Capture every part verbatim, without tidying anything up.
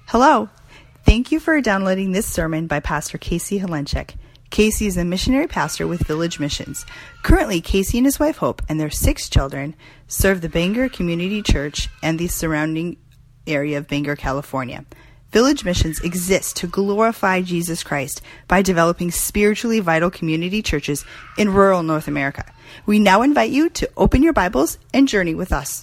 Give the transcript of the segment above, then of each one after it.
Hello. Thank you for downloading this sermon by Pastor Casey Helenchek. Casey is a missionary pastor with Village Missions. Currently, Casey and his wife Hope and their six children serve the Bangor Community Church and the surrounding area of Bangor, California. Village Missions exists to glorify Jesus Christ by developing spiritually vital community churches in rural North America. We now invite you to open your Bibles and journey with us.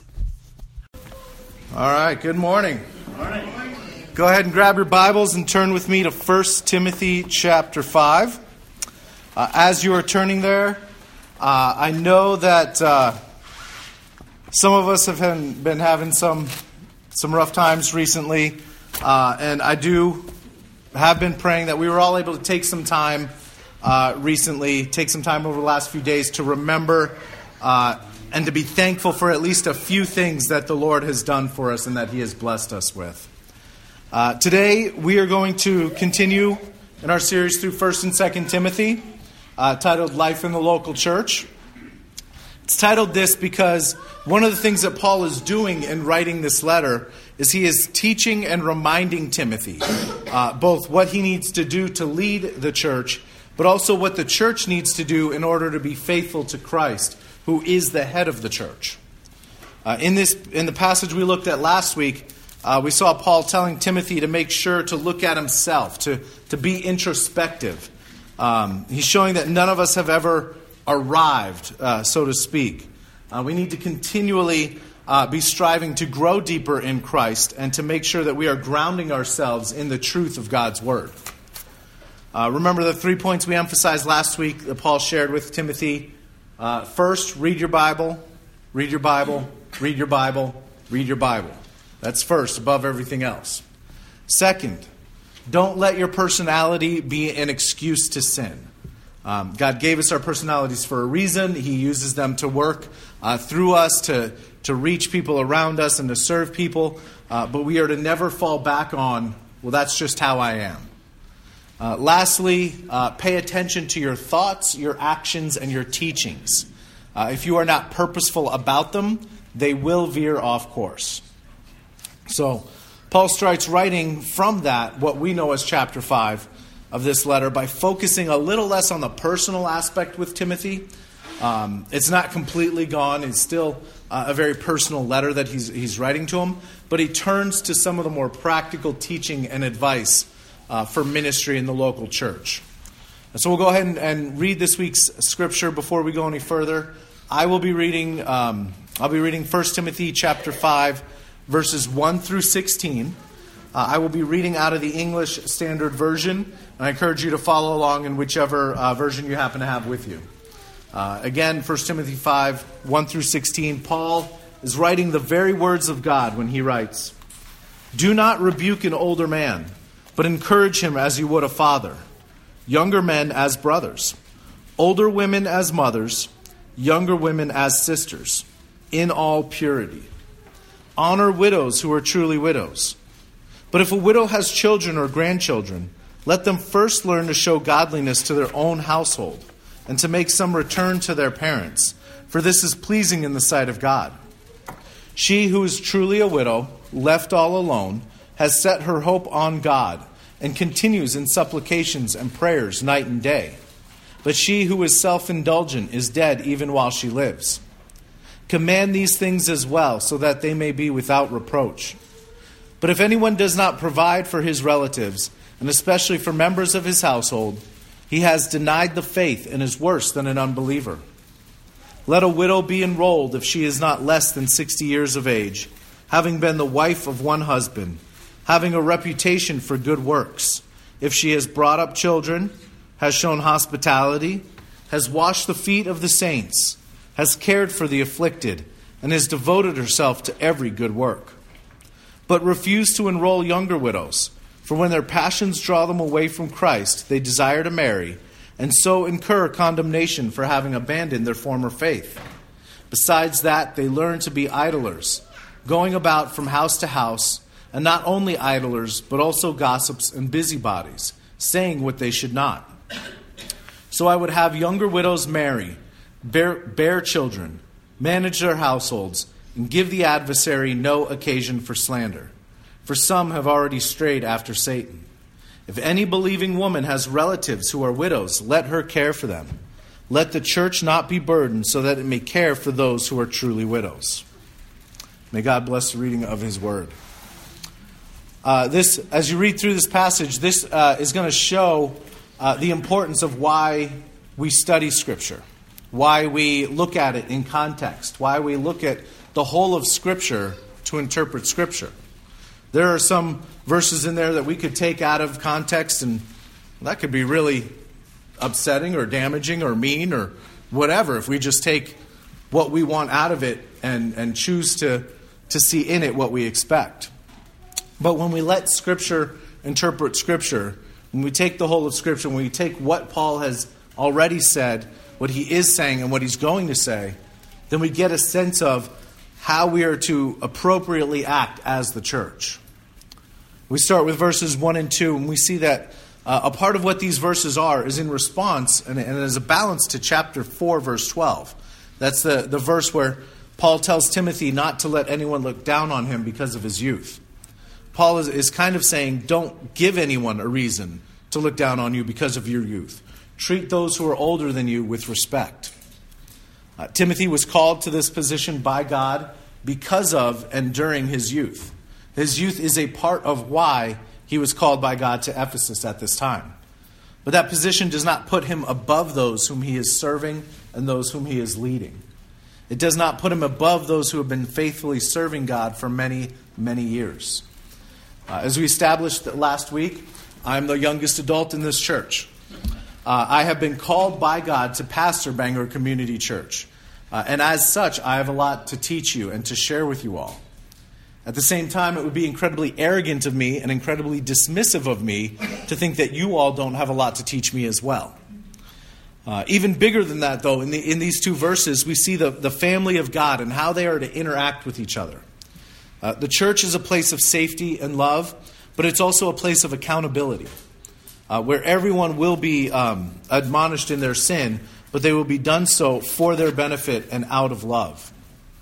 All right, good morning. Good morning. Go ahead and grab your Bibles and turn with me to First Timothy chapter five. Uh, as you are turning there, uh, I know that uh, some of us have been having some some rough times recently, uh, and I do have been praying that we were all able to take some time uh, recently, take some time over the last few days to remember uh, and to be thankful for at least a few things that the Lord has done for us and that He has blessed us with. Uh, today, we are going to continue in our series through First and Second Timothy, uh, titled Life in the Local Church. It's titled this because one of the things that Paul is doing in writing this letter is he is teaching and reminding Timothy uh, both what he needs to do to lead the church, but also what the church needs to do in order to be faithful to Christ, who is the head of the church. Uh, in this, in the passage we looked at last week, Uh, we saw Paul telling Timothy to make sure to look at himself, to, to be introspective. Um, he's showing that none of us have ever arrived, uh, so to speak. Uh, we need to continually uh, be striving to grow deeper in Christ and to make sure that we are grounding ourselves in the truth of God's Word. Uh, remember the three points we emphasized last week that Paul shared with Timothy. Uh, first, read your Bible, read your Bible, read your Bible, read your Bible. That's first, above everything else. Second, don't let your personality be an excuse to sin. Um, God gave us our personalities for a reason. He uses them to work uh, through us, to, to reach people around us and to serve people. Uh, but we are to never fall back on, well, that's just how I am. Uh, lastly, uh, pay attention to your thoughts, your actions, and your teachings. Uh, if you are not purposeful about them, they will veer off course. So, Paul starts writing from that, what we know as chapter five of this letter, by focusing a little less on the personal aspect with Timothy. Um, it's not completely gone. It's still uh, a very personal letter that he's, he's writing to him. But he turns to some of the more practical teaching and advice uh, for ministry in the local church. And so we'll go ahead and, and read this week's scripture before we go any further. I will be reading, um, I'll be reading First Timothy chapter five, verses one through sixteen. Uh, I will be reading out of the English Standard Version, and I encourage you to follow along in whichever uh, version you happen to have with you. Uh, again, First Timothy five, one through sixteen, Paul is writing the very words of God when he writes, "Do not rebuke an older man, but encourage him as you would a father, younger men as brothers, older women as mothers, younger women as sisters, in all purity. Honor widows who are truly widows. But if a widow has children or grandchildren, let them first learn to show godliness to their own household and to make some return to their parents, for this is pleasing in the sight of God. She who is truly a widow, left all alone, has set her hope on God and continues in supplications and prayers night and day. But she who is self-indulgent is dead even while she lives. Command these things as well, so that they may be without reproach. But if anyone does not provide for his relatives, and especially for members of his household, he has denied the faith and is worse than an unbeliever. Let a widow be enrolled if she is not less than sixty years of age, having been the wife of one husband, having a reputation for good works, if she has brought up children, has shown hospitality, has washed the feet of the saints, has cared for the afflicted, and has devoted herself to every good work. But refuse to enroll younger widows, for when their passions draw them away from Christ, they desire to marry, and so incur condemnation for having abandoned their former faith. Besides that, they learn to be idlers, going about from house to house, and not only idlers, but also gossips and busybodies, saying what they should not. So I would have younger widows marry, bear, bear children, manage their households, and give the adversary no occasion for slander. for some have already strayed after Satan. If any believing woman has relatives who are widows, let her care for them. Let the church not be burdened, so that it may care for those who are truly widows. May God bless the reading of His Word. Uh, this, as you read through this passage, this uh, is going to show uh, the importance of why we study Scripture, why we look at it in context, why we look at the whole of Scripture to interpret Scripture. There are some verses in there that we could take out of context, and that could be really upsetting or damaging or mean or whatever if we just take what we want out of it and, and choose to, to see in it what we expect. But when we let Scripture interpret Scripture, when we take the whole of Scripture, when we take what Paul has already said, what he is saying and what he's going to say, then we get a sense of how we are to appropriately act as the church. We start with verses one and two, and we see that uh, a part of what these verses are is in response, and, and as a balance to chapter four, verse twelve. That's the, the verse where Paul tells Timothy not to let anyone look down on him because of his youth. Paul is, is kind of saying, don't give anyone a reason to look down on you because of your youth. Treat those who are older than you with respect. Uh, Timothy was called to this position by God because of and during his youth. His youth is a part of why he was called by God to Ephesus at this time. But that position does not put him above those whom he is serving and those whom he is leading. It does not put him above those who have been faithfully serving God for many, many years. Uh, as we established last week, I'm the youngest adult in this church. Uh, I have been called by God to pastor Bangor Community Church. Uh, and as such, I have a lot to teach you and to share with you all. At the same time, it would be incredibly arrogant of me and incredibly dismissive of me to think that you all don't have a lot to teach me as well. Uh, even bigger than that, though, in, the, in these two verses, we see the, the family of God and how they are to interact with each other. Uh, the church is a place of safety and love, but it's also a place of accountability. Uh, where everyone will be um, admonished in their sin, but they will be done so for their benefit and out of love.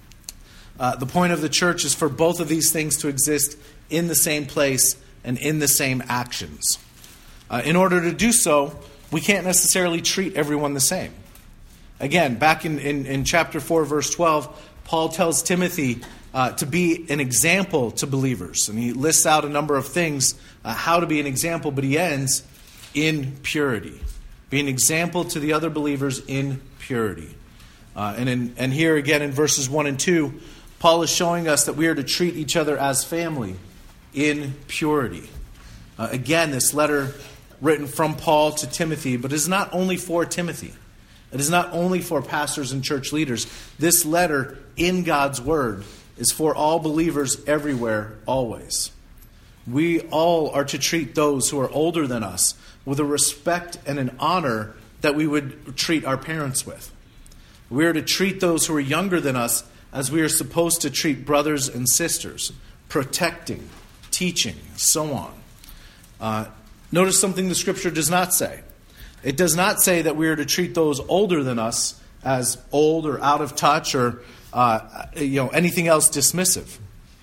Uh, the point of the church is for both of these things to exist in the same place and in the same actions. Uh, in order to do so, we can't necessarily treat everyone the same. Again, back in, in, in chapter four, verse twelve, Paul tells Timothy uh, to be an example to believers. And he lists out a number of things, uh, how to be an example, but he ends in purity. Be an example to the other believers in purity. Uh, and, in, and here again in verses one and two, Paul is showing us that we are to treat each other as family in purity. Uh, again, this letter written from Paul to Timothy, but it is not only for Timothy. It is not only for pastors and church leaders. This letter in God's Word is for all believers everywhere, always. We all are to treat those who are older than us with a respect and an honor that we would treat our parents with. We are to treat those who are younger than us as we are supposed to treat brothers and sisters, protecting, teaching, so on. Uh, notice something the Scripture does not say. It does not say that we are to treat those older than us as old or out of touch or uh, you know anything else dismissive.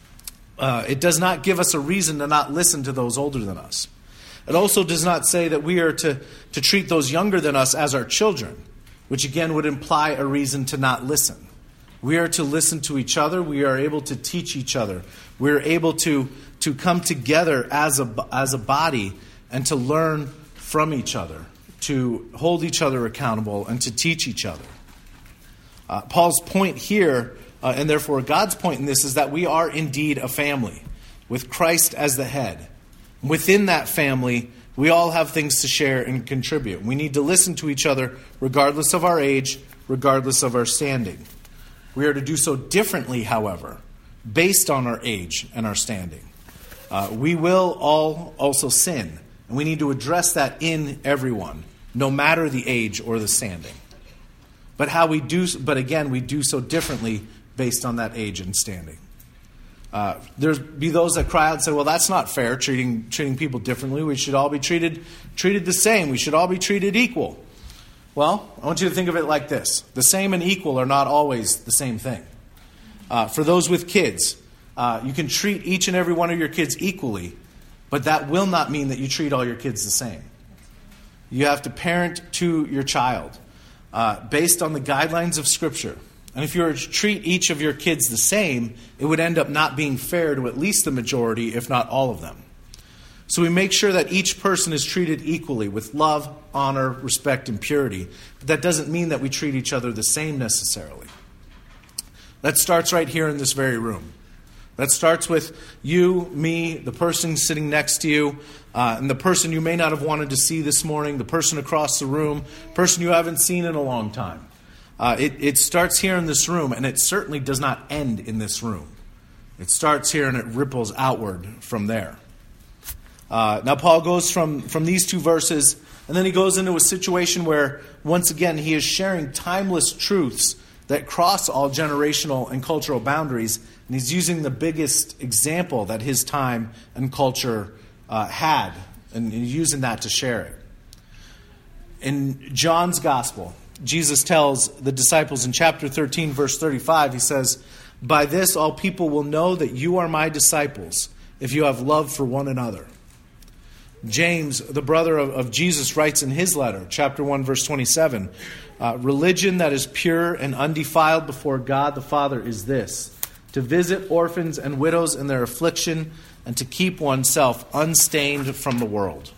Uh, it does not give us a reason to not listen to those older than us. It also does not say that we are to, to treat those younger than us as our children, which again would imply a reason to not listen. We are to listen to each other. We are able to teach each other. We are able to, to come together as a, as a body and to learn from each other, to hold each other accountable and to teach each other. Uh, Paul's point here, uh, and therefore God's point in this, is that we are indeed a family with Christ as the head. Within that family, we all have things to share and contribute. We need to listen to each other regardless of our age, regardless of our standing. We are to do so differently, however, based on our age and our standing. Uh, we will all also sin, and we need to address that in everyone, no matter the age or the standing. But how we do, but again, we do so differently based on that age and standing. Uh, there's be those that cry out and say, well, that's not fair, treating treating people differently. We should all be treated treated the same. We should all be treated equal. Well, I want you to think of it like this. The same and equal are not always the same thing. Uh, for those with kids, Uh, you can treat each and every one of your kids equally, but that will not mean that you treat all your kids the same. You have to parent to your child uh, based on the guidelines of Scripture. And if you were to treat each of your kids the same, it would end up not being fair to at least the majority, if not all of them. So we make sure that each person is treated equally with love, honor, respect, and purity. But that doesn't mean that we treat each other the same necessarily. That starts right here in this very room. That starts with you, me, the person sitting next to you, uh, and the person you may not have wanted to see this morning, the person across the room, person you haven't seen in a long time. Uh, it, it starts here in this room, and it certainly does not end in this room. It starts here and it ripples outward from there. Uh, now Paul goes from, from these two verses, and then he goes into a situation where, once again, he is sharing timeless truths that cross all generational and cultural boundaries, and he's using the biggest example that his time and culture uh, had, and he's using that to share it. In John's Gospel, Jesus tells the disciples in chapter thirteen, verse thirty-five, he says, "By this all people will know that you are my disciples, if you have love for one another." James, the brother of, of Jesus, writes in his letter, chapter one, verse twenty-seven, uh, "Religion that is pure and undefiled before God the Father is this, to visit orphans and widows in their affliction, and to keep oneself unstained from the world."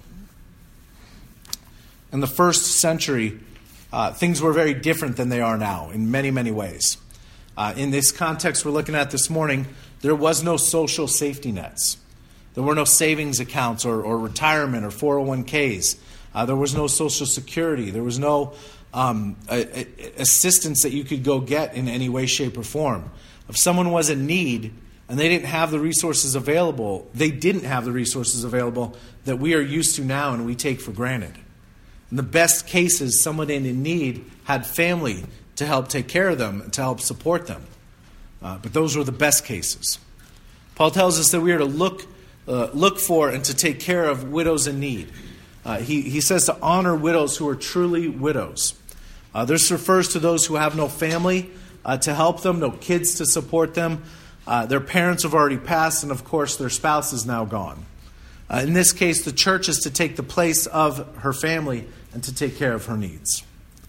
In the first century, uh, things were very different than they are now in many, many ways. Uh, in this context we're looking at this morning, there was no social safety nets. There were no savings accounts or, or retirement or four oh one k's. Uh, there was no Social Security. There was no um, a, a assistance that you could go get in any way, shape, or form. If someone was in need and they didn't have the resources available, they didn't have the resources available that we are used to now and we take for granted. In the best cases, someone in need had family to help take care of them and to help support them. Uh, but those were the best cases. Paul tells us that we are to look Uh, look for and to take care of widows in need. Uh, he, he says to honor widows who are truly widows. Uh, this refers to those who have no family uh, to help them, no kids to support them. Uh, their parents have already passed, and of course their spouse is now gone. Uh, in this case, the church is to take the place of her family and to take care of her needs.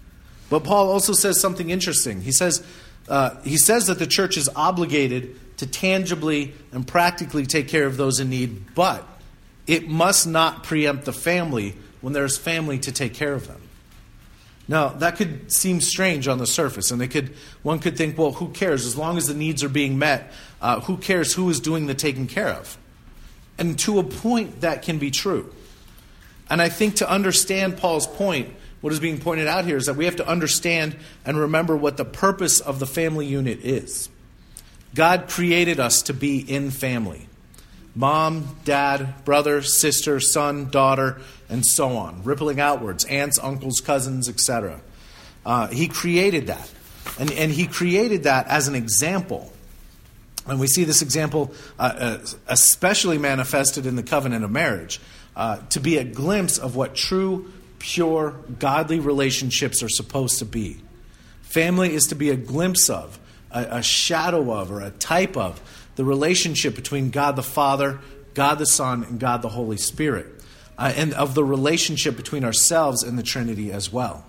But Paul also says something interesting. He says, uh, he says that the church is obligated to tangibly and practically take care of those in need, but it must not preempt the family when there's family to take care of them. Now, that could seem strange on the surface, and they could one could think, well, who cares? As long as the needs are being met, uh, who cares who is doing the taking care of? And to a point, that can be true. And I think to understand Paul's point, what is being pointed out here is that we have to understand and remember what the purpose of the family unit is. God created us to be in family. Mom, dad, brother, sister, son, daughter, and so on. Rippling outwards. Aunts, uncles, cousins, et cetera. Uh, he created that. And, and he created that as an example. And we see this example uh, uh, especially manifested in the covenant of marriage. Uh, to be a glimpse of what true, pure, godly relationships are supposed to be. Family is to be a glimpse of, a, a shadow of, or a type of the relationship between God the Father, God the Son, and God the Holy Spirit. Uh, and of the relationship between ourselves and the Trinity as well.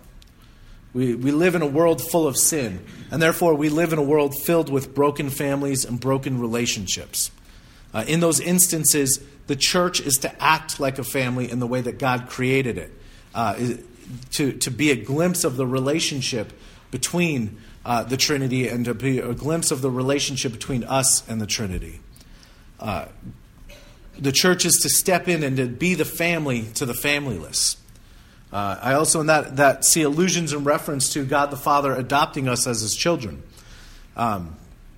We, we live in a world full of sin, and therefore we live in a world filled with broken families and broken relationships. Uh, in those instances, the church is to act like a family in the way that God created it. Uh, to, to be a glimpse of the relationship between uh, the Trinity, and to be a glimpse of the relationship between us and the Trinity. Uh, the church is to step in and to be the family to the familyless. Uh, I also in that, that see allusions and reference to God the Father adopting us as His children. Um,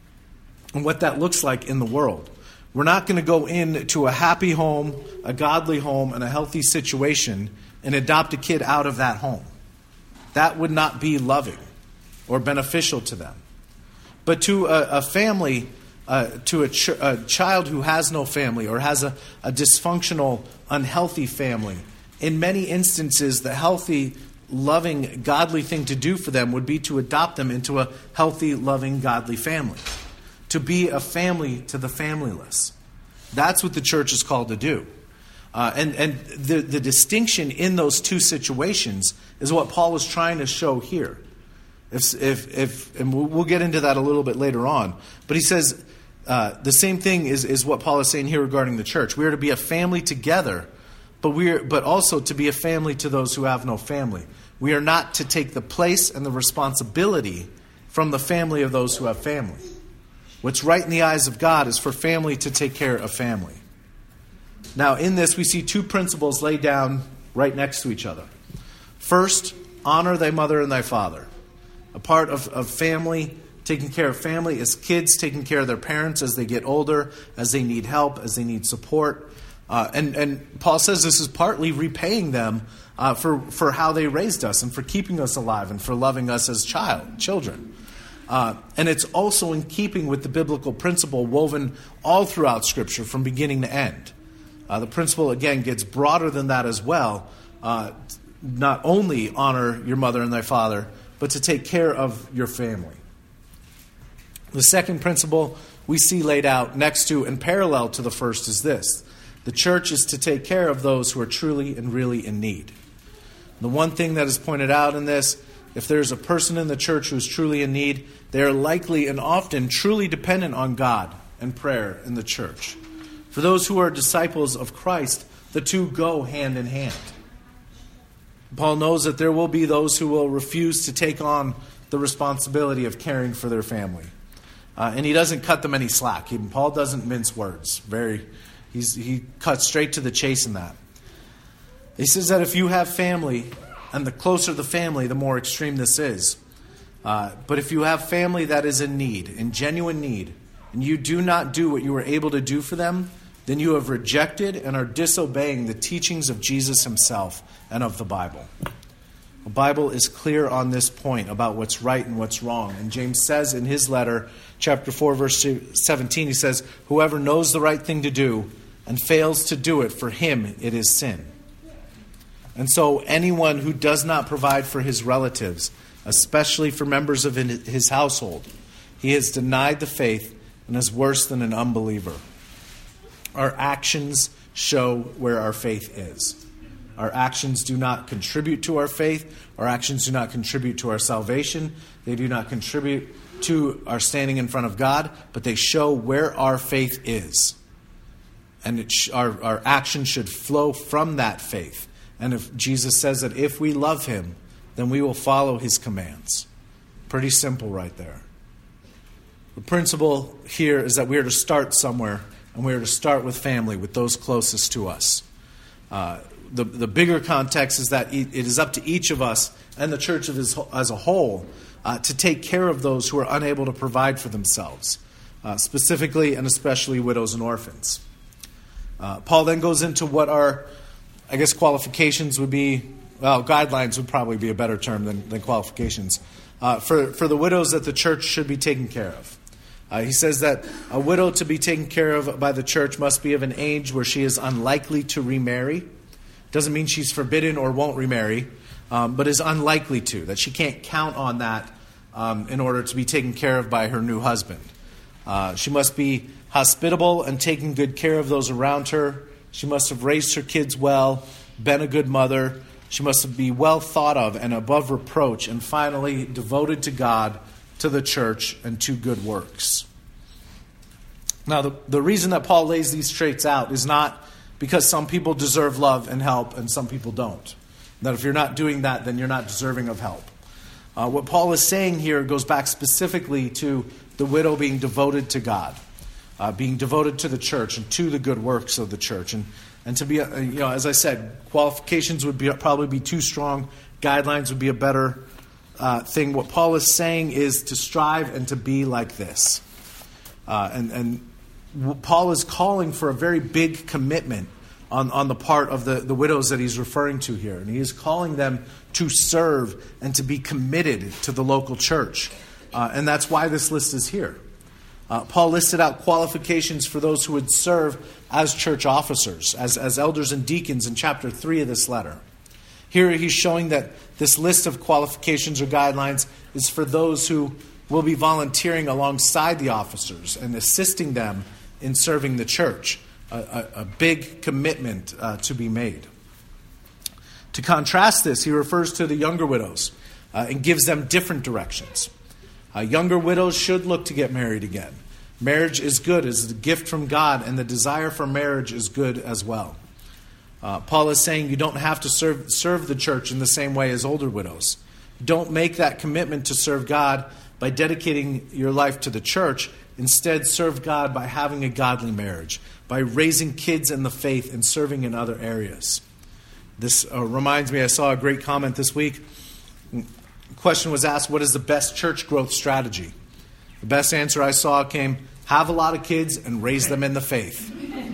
and what that looks like in the world. We're not going to go into a happy home, a godly home, and a healthy situation and adopt a kid out of that home. That would not be loving or beneficial to them. But to a, a family, uh, to a, ch- a child who has no family or has a, a dysfunctional, unhealthy family, in many instances, the healthy, loving, godly thing to do for them would be to adopt them into a healthy, loving, godly family. to be a family to the familyless. That's what the church is called to do. Uh, and and the, the distinction in those two situations is what Paul is trying to show here. If, if, if and we'll get into that a little bit later on. But he says uh, the same thing is, is what Paul is saying here regarding the church. We are to be a family together, but we are, but also to be a family to those who have no family. We are not to take the place and the responsibility from the family of those who have family. What's right in the eyes of God is for family to take care of family. Now, in this, we see two principles laid down right next to each other. First, honor thy mother and thy father. A part of, of family, taking care of family, is kids taking care of their parents as they get older, as they need help, as they need support. Uh, and, and Paul says this is partly repaying them uh, for, for how they raised us and for keeping us alive and for loving us as child, children. Uh, and it's also in keeping with the biblical principle woven all throughout Scripture from beginning to end. Uh, the principle, again, gets broader than that as well. Uh, not only honor your mother and thy father, but to take care of your family. The second principle we see laid out next to and parallel to the first is this. The church is to take care of those who are truly and really in need. The one thing that is pointed out in this, if there's a person in the church who is truly in need, they are likely and often truly dependent on God and prayer in the church. For those who are disciples of Christ, the two go hand in hand. Paul knows that there will be those who will refuse to take on the responsibility of caring for their family. Uh, and he doesn't cut them any slack. He, Paul doesn't mince words. Very, he's, he cuts straight to the chase in that. He says that if you have family, and the closer the family, the more extreme this is. Uh, but if you have family that is in need, in genuine need, and you do not do what you were able to do for them, then you have rejected and are disobeying the teachings of Jesus himself and of the Bible. The Bible is clear on this point about what's right and what's wrong. And James says in his letter, chapter four, verse seventeen, he says, whoever knows the right thing to do and fails to do it, for him it is sin. And so anyone who does not provide for his relatives, especially for members of his household, he has denied the faith and is worse than an unbeliever. Our actions show where our faith is. Our actions do not contribute to our faith. Our actions do not contribute to our salvation. They do not contribute to our standing in front of God, but they show where our faith is. And it sh- our, our actions should flow from that faith. And if Jesus says that if we love him, then we will follow his commands. Pretty simple right there. The principle here is that we are to start somewhere, and we are to start with family, with those closest to us. Uh, the, the bigger context is that it is up to each of us and the church as, as a whole uh, to take care of those who are unable to provide for themselves, uh, specifically and especially widows and orphans. Uh, Paul then goes into what our, I guess, qualifications would be. Well, guidelines would probably be a better term than, than qualifications. Uh, for, for the widows that the church should be taking care of. Uh, he says that a widow to be taken care of by the church must be of an age where she is unlikely to remarry. Doesn't mean she's forbidden or won't remarry, um, but is unlikely to, that she can't count on that um, in order to be taken care of by her new husband. Uh, she must be hospitable and taking good care of those around her. She must have raised her kids well, been a good mother. She must be well thought of and above reproach, and finally devoted to God, to the church, and to good works. Now, the, the reason that Paul lays these traits out is not because some people deserve love and help and some people don't. That if you're not doing that, then you're not deserving of help. Uh, what Paul is saying here goes back specifically to the widow being devoted to God, uh, being devoted to the church and to the good works of the church. And and to be, uh, you know, as I said, qualifications would be probably be too strong. Guidelines would be a better uh, thing. What Paul is saying is to strive and to be like this. Uh, and and Paul is calling for a very big commitment on, on the part of the, the widows that he's referring to here. And he is calling them to serve and to be committed to the local church. Uh, and that's why this list is here. Uh, Paul listed out qualifications for those who would serve as church officers, as, as elders and deacons in chapter three of this letter. Here he's showing that this list of qualifications or guidelines is for those who will be volunteering alongside the officers and assisting them in serving the church, a, a, a big commitment uh, to be made. To contrast this, he refers to the younger widows uh, and gives them different directions. Uh, younger widows should look to get married again. Marriage is good, it's a gift from God, and the desire for marriage is good as well. Uh, Paul is saying you don't have to serve, serve the church in the same way as older widows. Don't make that commitment to serve God by dedicating your life to the church. Instead, serve God by having a godly marriage, by raising kids in the faith and serving in other areas. This uh, reminds me, I saw a great comment this week. The question was asked, what is the best church growth strategy? The best answer I saw came, have a lot of kids and raise them in the faith.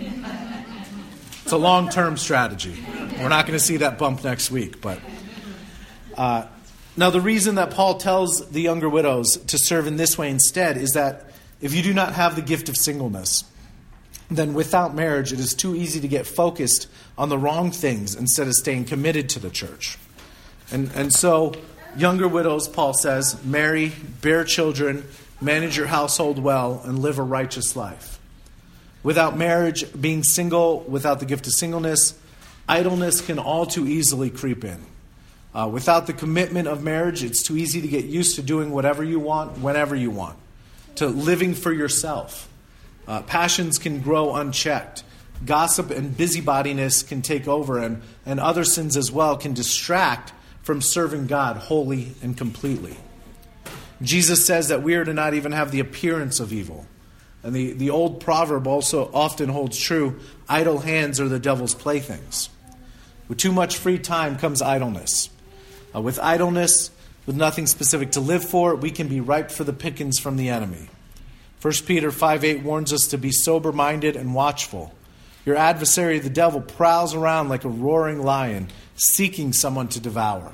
It's a long-term strategy. We're not going to see that bump next week. But uh, now the reason that Paul tells the younger widows to serve in this way instead is that if you do not have the gift of singleness, then without marriage, it is too easy to get focused on the wrong things instead of staying committed to the church. And, and so, younger widows, Paul says, marry, bear children, manage your household well, and live a righteous life. Without marriage, being single, without the gift of singleness, idleness can all too easily creep in. Uh, without the commitment of marriage, it's too easy to get used to doing whatever you want, whenever you want, to living for yourself. Uh, passions can grow unchecked. Gossip and busybodiness can take over, and, and other sins as well can distract from serving God wholly and completely. Jesus says that we are to not even have the appearance of evil. And the, the old proverb also often holds true, idle hands are the devil's playthings. With too much free time comes idleness. Uh, with idleness, with nothing specific to live for, we can be ripe for the pickings from the enemy. First Peter five eight warns us to be sober-minded and watchful. Your adversary, the devil, prowls around like a roaring lion, seeking someone to devour.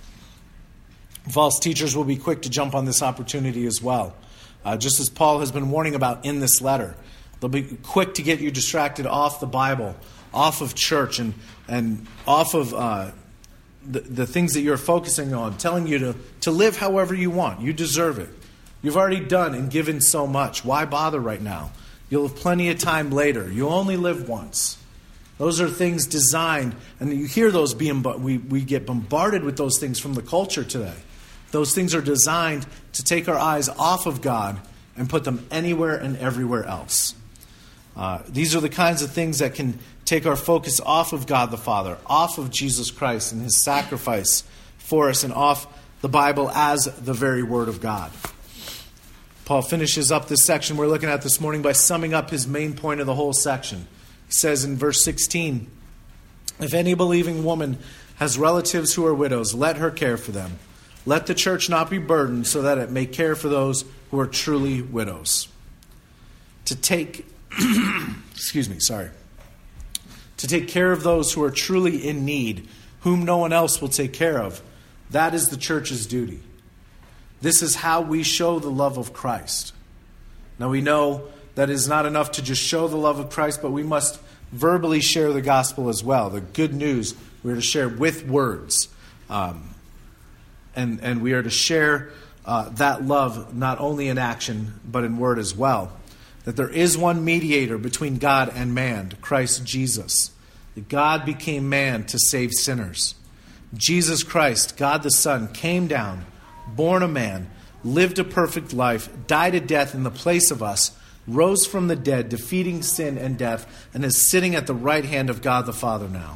False teachers will be quick to jump on this opportunity as well. Uh, just as Paul has been warning about in this letter. They'll be quick to get you distracted off the Bible, off of church, and, and off of uh, the, the things that you're focusing on, telling you to, to live however you want. You deserve it. You've already done and given so much. Why bother right now? You'll have plenty of time later. You'll only live once. Those are things designed, and you hear those being, we, we get bombarded with those things from the culture today. Those things are designed to take our eyes off of God and put them anywhere and everywhere else. Uh, these are the kinds of things that can take our focus off of God the Father, off of Jesus Christ and His sacrifice for us, and off the Bible as the very Word of God. Paul finishes up this section we're looking at this morning by summing up his main point of the whole section. He says in verse sixteen, if any believing woman has relatives who are widows, let her care for them. Let the church not be burdened, so that it may care for those who are truly widows. To take, excuse me, sorry. To take care of those who are truly in need, whom no one else will take care of. That is the church's duty. This is how we show the love of Christ. Now we know that it is not enough to just show the love of Christ, but we must verbally share the gospel as well. The good news we are to share with words. Um, and, and we are to share uh, that love not only in action, but in word as well. That there is one mediator between God and man, Christ Jesus. That God became man to save sinners. Jesus Christ, God the Son, came down, born a man, lived a perfect life, died a death in the place of us, rose from the dead, defeating sin and death, and is sitting at the right hand of God the Father now.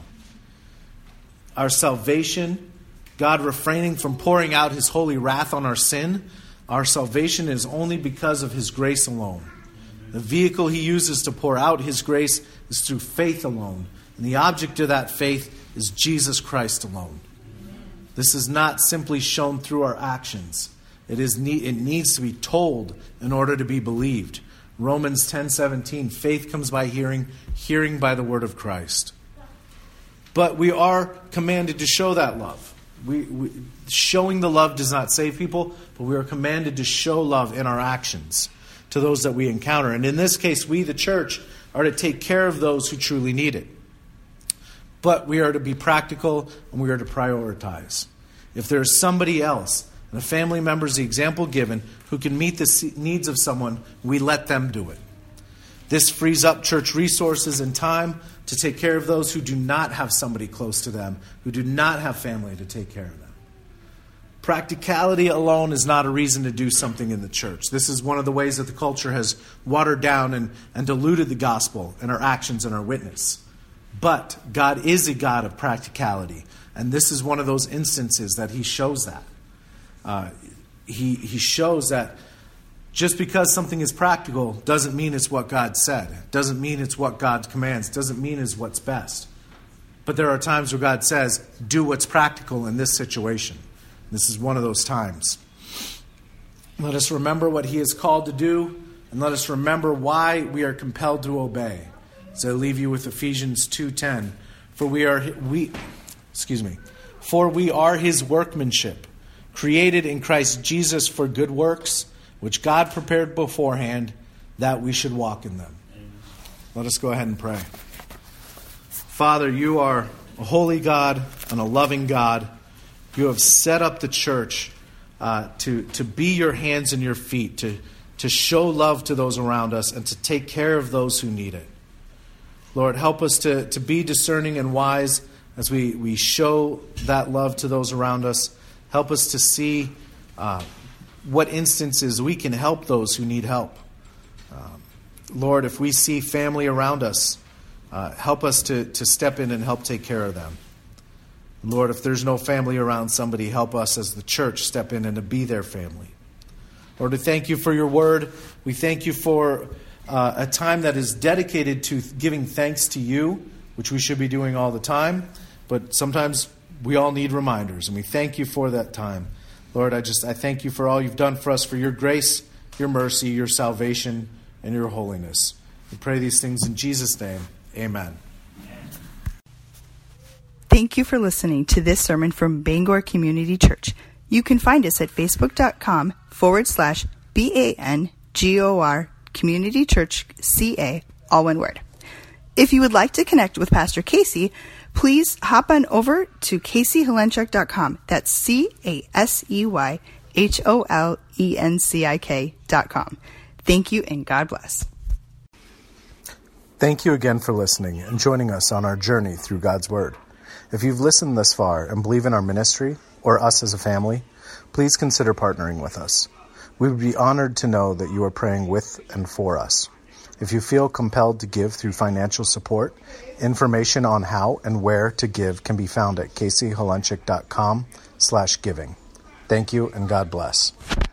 Our salvation, God refraining from pouring out His holy wrath on our sin, our salvation is only because of His grace alone. The vehicle He uses to pour out His grace is through faith alone, and the object of that faith is Jesus Christ alone. This is not simply shown through our actions. It is it needs to be told in order to be believed. Romans ten seventeen, faith comes by hearing, hearing by the word of Christ. But we are commanded to show that love. We, we, showing the love does not save people, but we are commanded to show love in our actions to those that we encounter. And in this case, we, the church, are to take care of those who truly need it. But we are to be practical and we are to prioritize. If there is somebody else And a family member is the example given who can meet the needs of someone. We let them do it. This frees up church resources and time to take care of those who do not have somebody close to them, who do not have family to take care of them. Practicality alone is not a reason to do something in the church. This is one of the ways that the culture has watered down and, and diluted the gospel in our actions and our witness. But God is a God of practicality. And this is one of those instances that he shows that. Uh, he, he shows that just because something is practical doesn't mean it's what God said. Doesn't mean it's what God commands. Doesn't mean it's what's best. But there are times where God says, do what's practical in this situation. This is one of those times. Let us remember what he is called to do, and let us remember why we are compelled to obey. So I leave you with Ephesians two ten. For we are we excuse me. For we are his workmanship, created in Christ Jesus for good works, which God prepared beforehand that we should walk in them. Let us go ahead and pray. Father, you are a holy God and a loving God. You have set up the church uh, to, to be your hands and your feet, to, to show love to those around us and to take care of those who need it. Lord, help us to, to be discerning and wise as we, we show that love to those around us. Help us to see uh, what instances we can help those who need help. Um, Lord, if we see family around us, uh, help us to, to step in and help take care of them. Lord, if there's no family around somebody, help us as the church step in and to be their family. Lord, we thank you for your word. We thank you for uh, a time that is dedicated to giving thanks to you, which we should be doing all the time. But sometimes we all need reminders, and we thank you for that time. Lord, I just I thank you for all you've done for us, for your grace, your mercy, your salvation, and your holiness. We pray these things in Jesus' name. Amen. Thank you for listening to this sermon from Bangor Community Church. You can find us at facebook.com forward slash B-A-N-G-O-R Community Church C-A, all one word. If you would like to connect with Pastor Casey, please hop on over to casey holenchik dot com. That's C A S E Y H O L E N C I K dot com. Thank you and God bless. Thank you again for listening and joining us on our journey through God's Word. If you've listened thus far and believe in our ministry or us as a family, please consider partnering with us. We would be honored to know that you are praying with and for us. If you feel compelled to give through financial support, information on how and where to give can be found at casey holenchik dot com slash giving. Thank you and God bless.